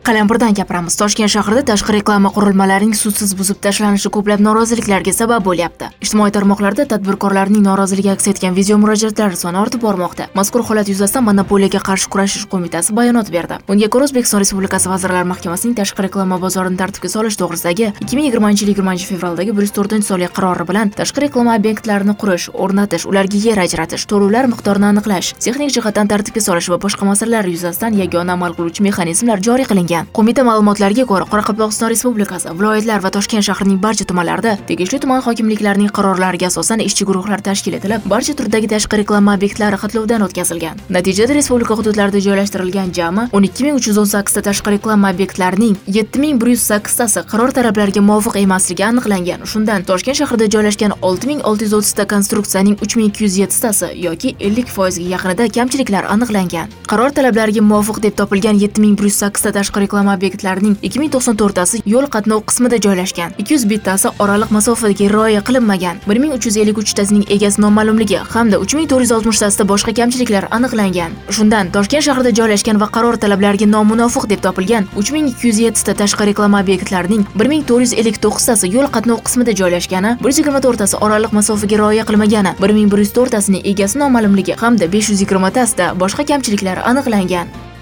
Qalampirdan gapiramiz. Toshkent shahrida tashqi reklama qurilmalarining sudsiz buzib tashlanishi ko'plab noroziliklarga sabab bo'lyapti. Ijtimoiy tarmoqlarda tadbirkorlarning noroziligi aks etgan video murojaatlari soni ortib bormoqda. Mazkur holat yuzasidan Monopoliyaga qarshi kurashish qo'mitasi bayonot berdi. Bunga ko'ra O'zbekiston Respublikasi Vazirlar Mahkamasining tashqi reklama bozorini tartibga solish to'g'risidagi 2020-yil 20 fevraldagi 104-sonli qarori bilan tashqi reklama obyektlarini qurish, o'rnatish, ularga yer ajratish, to'lovlar miqdorini aniqlash, texnik jihatdan tartibga solish va boshqa masalalar yuzasidan yagona amal qiluvchi mexanizmlar joriy qilingan. Qo'mita ma'lumotlariga ko'ra, Qoraqalpog'iston Respublikasi, viloyatlar va Toshkent shahrining barcha tumanlarida tegishli tuman hokimliklarining qarorlariga asosan ishchi guruhlar tashkil etilib, barcha turdagi tashqi reklama obyektlari xatlovdan o'tkazilgan. Natijada respublika hududlarida joylashtirilgan jami 12318 ta tashqi reklama obyektlarining 7108 tasi qaror talablariga muvofiq emasligi aniqlangan. Shundan Toshkent shahrida joylashgan 6630 ta konstruksiyaning 3207 tasi yoki 50% ga yaqinida kamchiliklar aniqlangan. Qaror talablariga muvofiq deb topilgan 7108 ta tashqi reklama obyektlarining 2094 tasi yo'l qatnov qismida joylashgan. 201 tasi oraliq masofaga rioya qilinmagan. 1353 tasining egasi noma'lumligi hamda 3460 tasida boshqa kamchiliklar aniqlangan. Shundan Toshkent shahrida joylashgan va qaror talablariga nomuvofiq deb topilgan 3207 ta tashqi reklama obyektlarining 1459 tasi yo'l qatnov qismida joylashgani, 124 tasi oraliq masofaga rioya qilmagani, 1104 tasining egasi noma'lumligi hamda 520 tasida boshqa kamchiliklar aniqlangan.